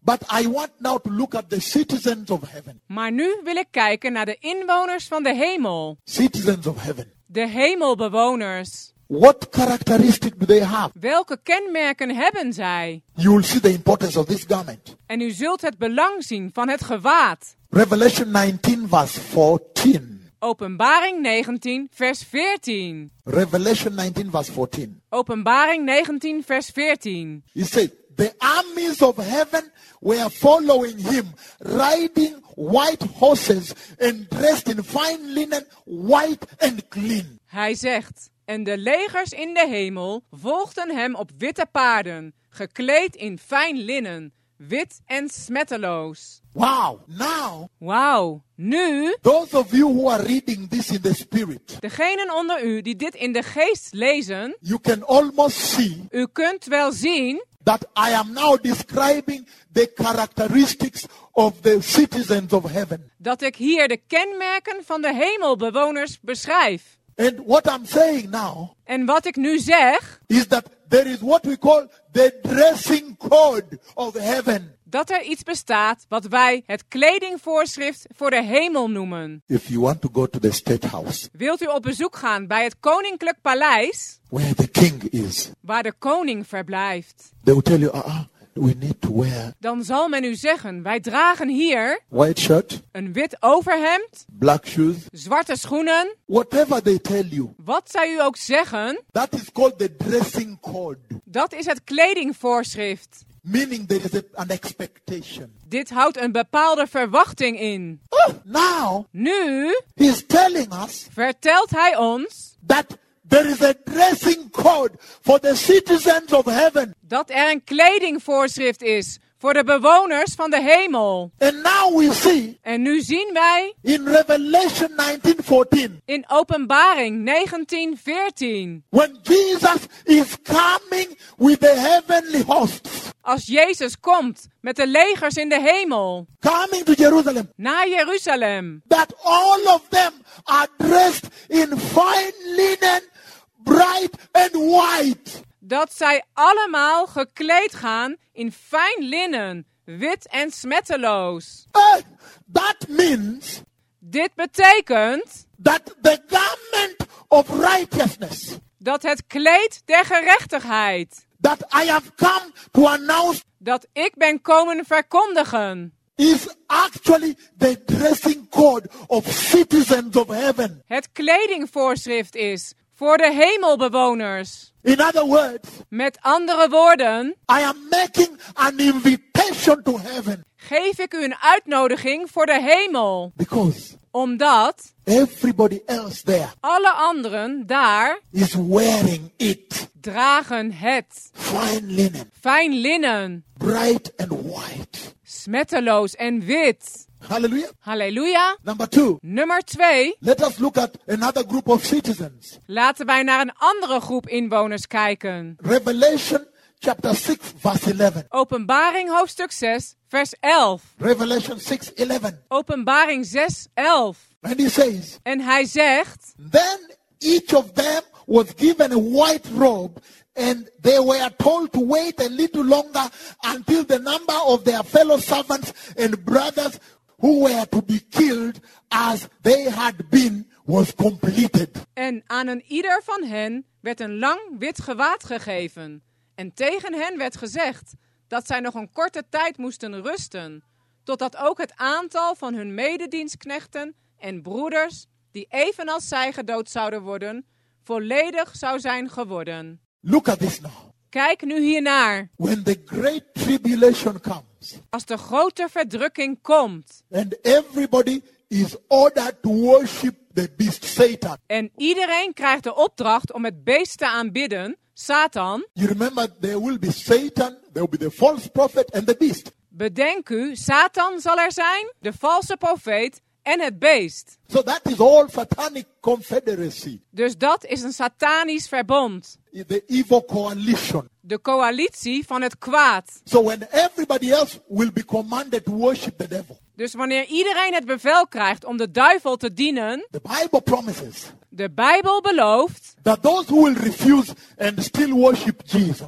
But I want now to look at the citizens of heaven. Maar nu wil ik kijken naar de inwoners van de hemel. Citizens of heaven. De hemelbewoners. What characteristic do they have? Welke kenmerken hebben zij? You will see the importance of this garment. En u zult het belang zien van het gewaad. Revelation 19 verse 14. Openbaring 19 vers 14. Revelation 19 verse 14. Openbaring 19 vers 14. He said, the armies of heaven were following him, riding white horses and dressed in fine linen, white and clean. Hij zegt, en de legers in de hemel volgden hem op witte paarden, gekleed in fijn linnen, wit en smetteloos. Wow. Now, Wauw, nu, those of you who are reading this in the spirit, degenen onder u die dit in de geest lezen, you can almost see u kunt wel zien that I am now describing the characteristics of the citizens of heaven. dat ik hier de kenmerken van de hemelbewoners beschrijf. And what I'm saying now En wat ik nu zeg, is that there is what we call the dressing code of heaven. dat er iets bestaat wat wij het kledingvoorschrift voor de hemel noemen. If you want to go to the state house Wilt u op bezoek gaan bij het koninklijk paleis, where the king is, waar de koning verblijft? they will tell you, we need to wear Dan zal men u zeggen, wij dragen hier white shirt, een wit overhemd, black shoes, zwarte schoenen. whatever they tell you. Wat zij u ook zeggen, That is called the dressing code, dat is het kledingvoorschrift. meaning there is an expectation. Dit houdt een bepaalde verwachting in. Now, Nu he's telling us vertelt hij ons that there is a dressing code for the citizens of heaven. dat er een kledingvoorschrift is voor de bewoners van de hemel. And now we see En nu zien wij in Revelation 19:14, in Openbaring 19:14, when Jesus is coming with the heavenly hosts, als Jezus komt met de legers in de hemel coming to Jerusalem, naar Jeruzalem, that all of them are dressed in fine linen, bright and white. dat zij allemaal gekleed gaan in fijn linnen, wit en smetteloos. That means Dit betekent that the garment of righteousness dat het kleed der gerechtigheid, that I have come to announce dat ik ben komen verkondigen, is actually the dressing code of citizens of heaven. het kledingvoorschrift is voor de hemelbewoners. In other words, Met andere woorden, I am making an invitation to heaven geef ik u een uitnodiging voor de hemel. because Omdat everybody else there alle anderen daar is wearing it. dragen het. Fine linen, Fijn linnen, bright and white. smetteloos en wit. Hallelujah. Halleluja. Number 2, Nummer 2. let us look at another group of citizens. Laten wij naar een andere groep inwoners kijken. Revelation chapter 6 verse 11. Openbaring hoofdstuk 6, vers 11. Revelation 6:11. Openbaring 6, 11. And he says, En hij zegt, then each of them was given a white robe, and they were told to wait a little longer until the number of their fellow servants and brothers who were to be killed as they had been was completed. en aan een ieder van hen werd een lang wit gewaad gegeven. En tegen hen werd gezegd dat zij nog een korte tijd moesten rusten, totdat ook het aantal van hun mededienstknechten en broeders, die evenals zij gedood zouden worden, volledig zou zijn geworden. Look at this now. Kijk nu hiernaar. When the great tribulation comes Als de grote verdrukking komt and everybody is ordered to worship the beast Satan. en iedereen krijgt de opdracht om het beest te aanbidden, Satan, You remember there will be Satan, there will be the false prophet and the beast. bedenk u, Satan zal er zijn, de valse profeet en het beest. So that is all satanic confederacy, Dus dat is een satanisch verbond. the evil coalition. De coalitie van het kwaad. So when everybody else will be commanded to worship the devil, Dus wanneer iedereen het bevel krijgt om de duivel te dienen, the Bible promises de Bijbel belooft that those who will refuse and still worship Jesus,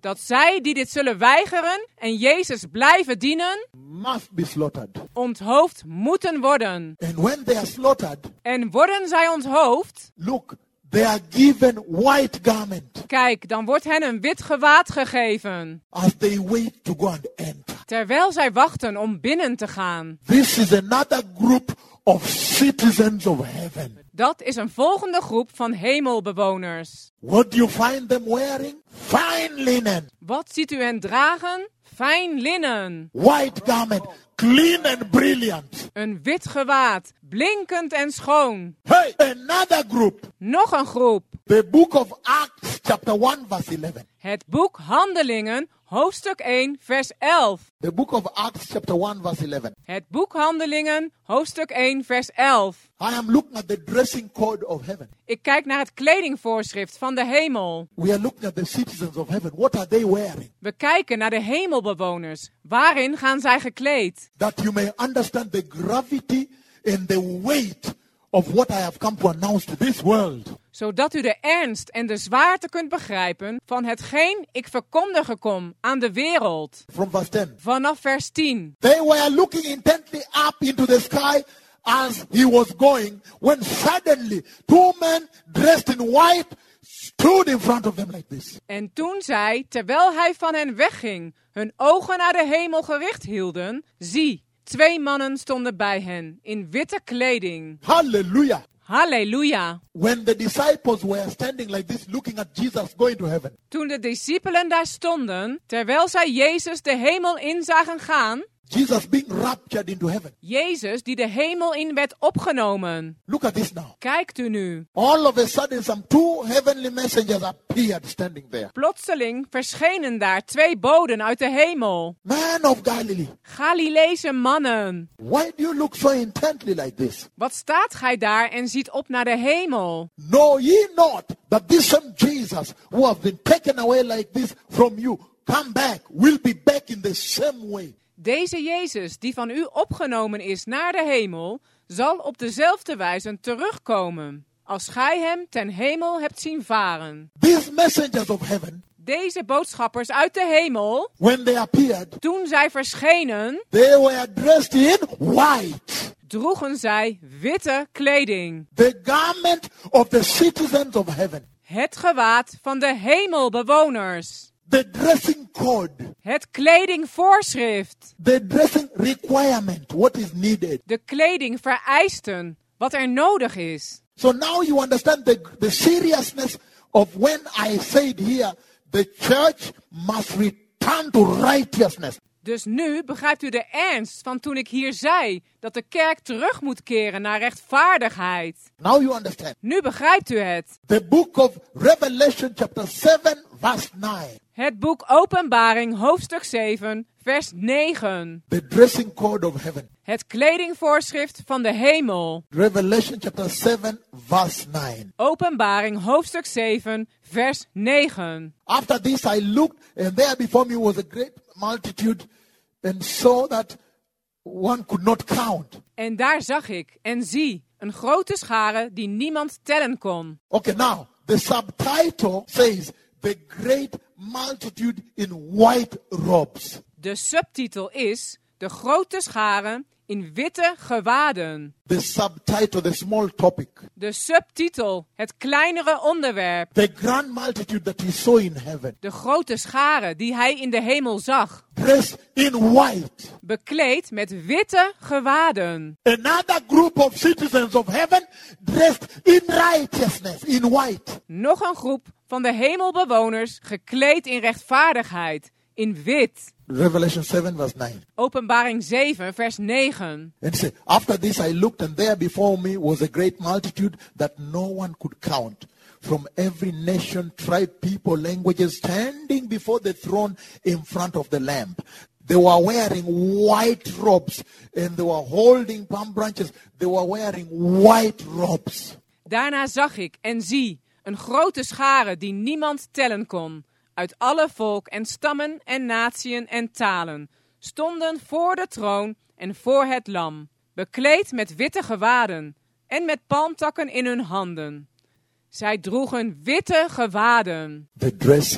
dat zij die dit zullen weigeren en Jezus blijven dienen, must be slaughtered. onthoofd moeten worden. And when they are slaughtered, En worden zij onthoofd, look, they are given white garment kijk, dan wordt hen een wit gewaad gegeven, as they wait to go and enter. terwijl zij wachten om binnen te gaan. This is another group of citizens of heaven. Dat is een volgende groep van hemelbewoners. What do you find them wearing? Fine linen, Wat ziet u hen dragen? Fijn linnen. white garment, clean and brilliant. Een wit gewaad, blinkend en schoon. Hey, another group. Nog een groep. The book of Acts, chapter 1, verse 11. Het boek Handelingen, hoofdstuk 1, vers 11. The book of Acts, chapter 1, verse 11. Het boek Handelingen, hoofdstuk 1, vers 11. I am looking at the dressing code of heaven. Ik kijk naar het kledingvoorschrift van de hemel. We are looking at the citizens of heaven. What are they wearing? We kijken naar de hemelbewoners. Waarin gaan zij gekleed? That you may understand the gravity and the weight of what I have come to announce to this world. Zodat u de ernst en de zwaarte kunt begrijpen van hetgeen ik verkondigen kom aan de wereld. From verse 10. Vanaf vers 10. They were looking intently up into the sky as he was going, when suddenly 2 men dressed in white stood in front of them like this. En toen zij, terwijl hij van hen wegging, hun ogen naar de hemel gericht hielden, zie, 2 mannen stonden bij hen, in witte kleding. Hallelujah. Halleluja. When the disciples were standing like this, looking at Jesus going to heaven, Toen de discipelen daar stonden, terwijl zij Jezus de hemel in zagen gaan, Jesus being raptured into heaven. Jezus die de hemel in werd opgenomen. Look at this now. Kijkt u nu. All of a sudden, some 2 heavenly messengers appeared standing there. Plotseling verschenen daar 2 boden uit de hemel. Man of Galilee, Galileese mannen. why do you look so intently like this? Wat staat gij daar en ziet op naar de hemel? Know ye not that this same Jesus who has been taken away like this from you, come back, will be back in the same way. Deze Jezus, die van u opgenomen is naar de hemel, zal op dezelfde wijze terugkomen, als gij hem ten hemel hebt zien varen. These messengers of heaven, Deze boodschappers uit de hemel, when they appeared, toen zij verschenen, they were dressed in white. droegen zij witte kleding. The garment of the citizens of heaven. Het gewaad van de hemelbewoners. The dressing code. Het kledingvoorschrift. The dressing requirement. What is needed. De kleding vereisten. Wat er nodig is. So now you understand the seriousness of when I said here, the church must return to righteousness. Dus nu begrijpt u de ernst van toen ik hier zei dat de kerk terug moet keren naar rechtvaardigheid. Now you understand. Nu begrijpt u het. The book of Revelation chapter 7 verse 9. Het boek Openbaring hoofdstuk 7 vers 9. The dressing code of heaven. Het kledingvoorschrift van de hemel. Revelation chapter 7 verse 9. Openbaring hoofdstuk 7 vers 9. After this I looked, and there before me was a great multitude, and saw that one could not count. En daar zag ik, en zie, een grote schare die niemand tellen kon. Okay, now, the subtitle says, the great multitude in white robes. De subtitel is, de grote schare in witte gewaden. The subtitle, the small topic. De subtitel, het kleinere onderwerp. The grand multitude that he saw in heaven. De grote schare die hij in de hemel zag. Dressed in white. Bekleed met witte gewaden. Another group of citizens of heaven dressed in righteousness, in white. Nog een groep van de hemelbewoners gekleed in rechtvaardigheid, in wit. Revelation 7 verse 9. Openbaring 7 vers 9. And say, after this I looked, and there before me was a great multitude that no one could count, from every nation, tribe, people, languages, standing before the throne in front of the Lamb. They were wearing white robes, and they were holding palm branches. They were wearing white robes. Daarna zag ik en zie een grote schare die niemand tellen kon. Uit alle volk en stammen en natieën en talen stonden voor de troon en voor het lam, bekleed met witte gewaden en met palmtakken in hun handen. Zij droegen witte gewaden. The dressing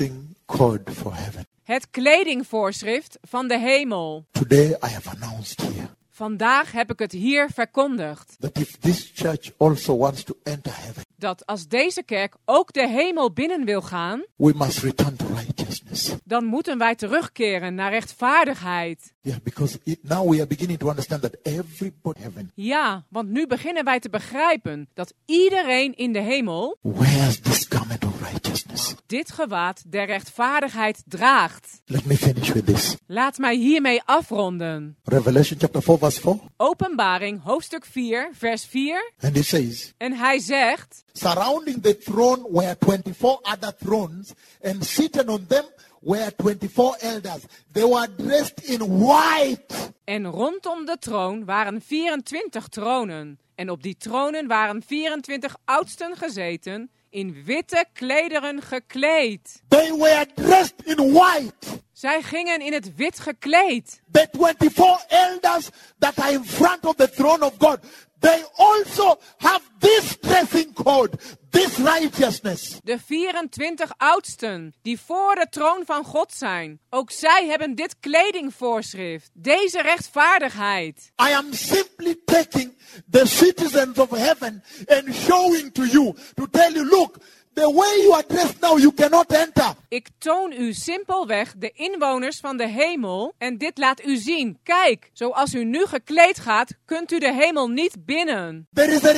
code for heaven. Het kledingvoorschrift van de hemel. Today I have announced here Vandaag heb ik het hier verkondigd. that if this church also wants to enter heaven, Dat als deze kerk ook de hemel binnen wil gaan, we must return to righteousness. dan moeten wij terugkeren naar rechtvaardigheid. Yeah, because now we are beginning to understand that everybody in heaven Ja, want nu beginnen wij te begrijpen dat iedereen in de hemel wears this garment of righteousness. dit gewaad der rechtvaardigheid draagt. Let me finish with this. Laat mij hiermee afronden. Revelation chapter 4 verse 4. Openbaring, hoofdstuk 4, vers 4. And it says, En hij zegt, surrounding the throne were 24 other thrones, and seated on them were 24 elders. They were dressed in white. en rondom de troon waren 24 tronen. En op die tronen waren 24 oudsten gezeten, in witte klederen gekleed. They were dressed in white. Zij gingen in het wit gekleed. The 24 elders that are in front of the throne of God, they also have this dressing code, this righteousness. De 24 oudsten die voor de troon van God zijn. Ook zij hebben dit kledingvoorschrift, deze rechtvaardigheid. I am simply taking the citizens of heaven and showing to you, to tell you, look, the way you are dressed now, you cannot enter. Ik toon u simpelweg de inwoners van de hemel en dit laat u zien. Kijk, zoals u nu gekleed gaat, kunt u de hemel niet binnen. There is a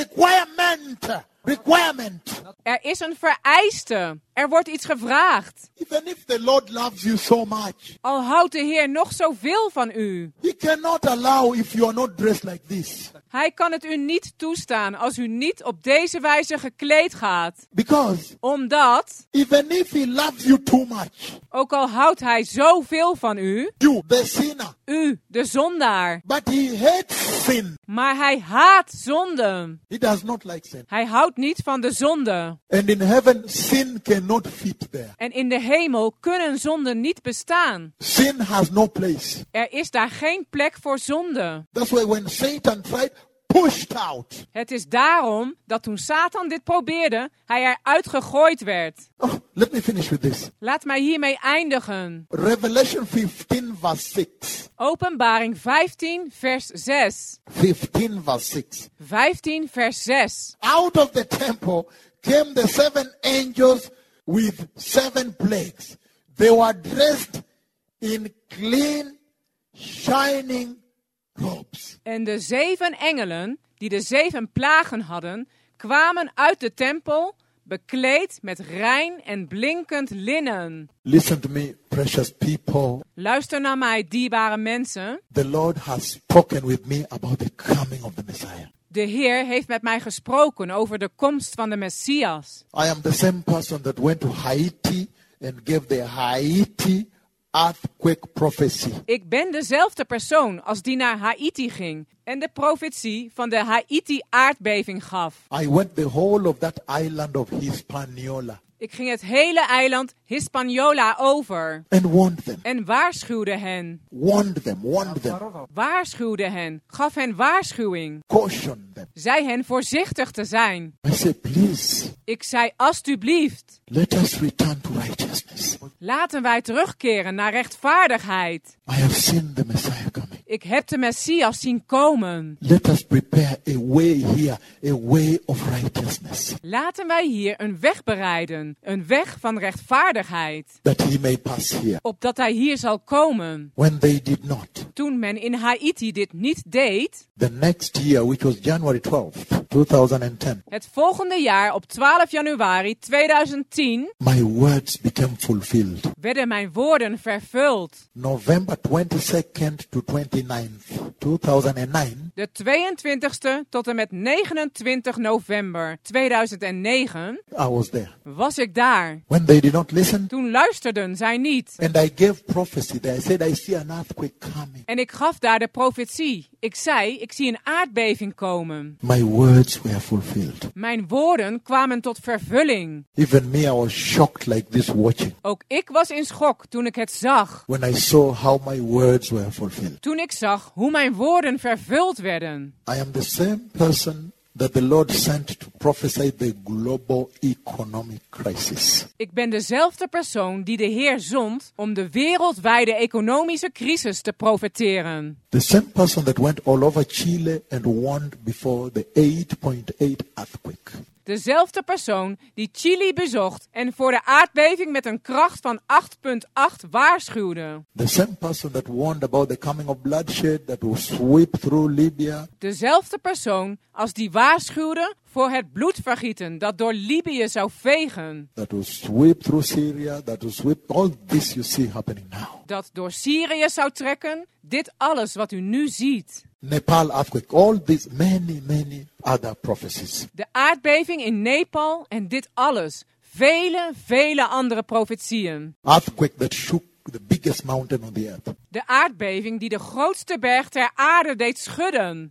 requirement. Er is een vereiste. Er wordt iets gevraagd. Even if the Lord loves you so much, Al houdt de Heer nog zoveel van u. He cannot allow if you are not dressed like this. Hij kan het u niet toestaan als u niet op deze wijze gekleed gaat. Because Omdat, even if He loves you too much, ook al houdt Hij zoveel van u, you, the sinner, u, de zondaar, but He hates sin. maar Hij haat zonde. He does not like sin. Hij houdt niet van de zonde. And in heaven, sin cannot fit there. En in de hemel kunnen zonden niet bestaan. Sin has no place. Er is daar geen plek voor zonde. That's why when Satan tried, pushed out. Het is daarom dat toen Satan dit probeerde, hij eruit gegooid werd. Oh, let me finish with this. Laat mij hiermee eindigen. Revelation 15 verse 6. Openbaring 15 vers 6. 15 verse 6. 15 vers 6. Out of the temple came the 7 angels with 7 plagues. They were dressed in clean, shining robes. En de 7 engelen, die de 7 plagen hadden, kwamen uit de tempel, bekleed met rein en blinkend linnen. Listen to me, precious people. Luister naar mij, dierbare mensen. The Lord has spoken with me about the coming of the Messiah. De Heer heeft met mij gesproken over de komst van de Messias. I am the same person that went to Haiti and gave the Haiti earthquake prophecy. Ik ben dezelfde persoon als die naar Haiti ging en de profetie van de Haiti-aardbeving gaf. I went the whole of that island of Hispaniola Ik ging het hele eiland Hispaniola over and warned them. en waarschuwde hen. Warned them. Waarschuwde hen, gaf hen waarschuwing. Cautioned them. Zei hen voorzichtig te zijn. I said, please, Ik zei, alstublieft, let us return to righteousness. laten wij terugkeren naar rechtvaardigheid. I have seen the Messiah coming. Ik heb de Messias zien komen. Let us prepare a way here, a way of righteousness, Laten wij hier een weg bereiden, een weg van rechtvaardigheid, that he may pass here. opdat hij hier zal komen. When they did not, Toen men in Haiti dit niet deed, the next year, which was January 12th, 2010, het volgende jaar op 12 januari 2010, my words became fulfilled. werden mijn woorden vervuld. November 22nd to 29th, 2009, De 22e tot en met 29 november 2009 I was there. was ik daar. When they did not listen, Toen luisterden zij niet. and I gave prophecy there. I said, I see an earthquake coming. En ik gaf daar de profetie. Ik zei, ik zie een aardbeving komen. My words were fulfilled. Mijn woorden kwamen tot vervulling. Even me, I was shocked like this watching. Ook ik was in schok toen ik het zag. When I saw how my words were fulfilled. Toen ik zag hoe mijn woorden vervuld werden. I am the same person that the Lord sent to prophesy the global economic crisis. Ik ben dezelfde persoon die de Heer zond om de wereldwijde economische crisis te profeteren. The same person that went all over Chile and warned before the 8.8 earthquake. Dezelfde persoon die Chili bezocht en voor de aardbeving met een kracht van 8,8 waarschuwde. The same person that warned about the coming of bloodshed that will sweep through Libya. Dezelfde persoon als die waarschuwde voor het bloedvergieten dat door Libië zou vegen. That will sweep through Syria, that will sweep all this you see happening now. Dat door Syrië zou trekken. Dit alles wat u nu ziet. Nepal earthquake, all these many other prophecies. De aardbeving in Nepal en dit alles. Vele andere profetieën. Earthquake that shook the biggest mountain on the earth. De aardbeving die de grootste berg ter aarde deed schudden.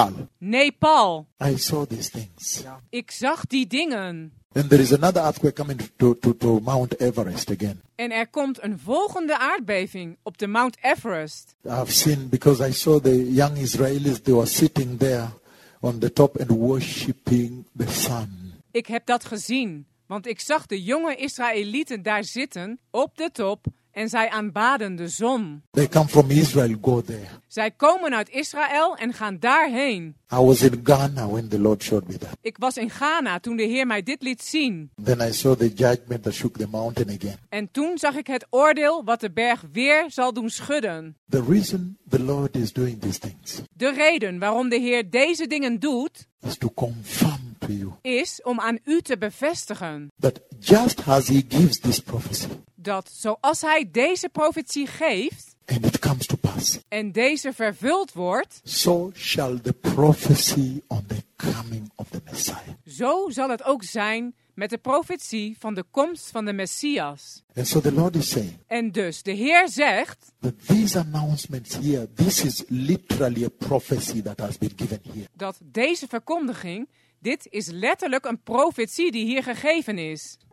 Nepal. I saw these things. Ik zag die dingen. And there is another earthquake coming to Mount Everest again. En er komt een volgende aardbeving op de Mount Everest. I've seen, because I saw the young Israelis, they were sitting there on the top and worshiping the sun. Ik heb dat gezien, want ik zag de jonge Israëlieten daar zitten, op de top, en zij aanbaden de zon. They come from Israel, go there. Zij komen uit Israël en gaan daarheen. I was in Ghana when the Lord showed me that. Ik was in Ghana toen de Heer mij dit liet zien. Then I saw the judgment that shook the mountain again. En toen zag ik het oordeel wat de berg weer zal doen schudden. The reason the Lord is doing these things. De reden waarom de Heer deze dingen doet, is to confirm to you. Is om aan u te bevestigen. That just as he gives this prophecy. Dat zoals hij deze profetie geeft. And it comes to pass. En deze vervuld wordt. So shall the prophecy on the coming of the Messiah. Zo zal het ook zijn met de profetie van de komst van de Messias. And so the Lord is saying. En dus de Heer zegt. That these announcements here, this is literally a prophecy that has been given here. Dat deze verkondiging, dit is letterlijk een profetie die hier gegeven is.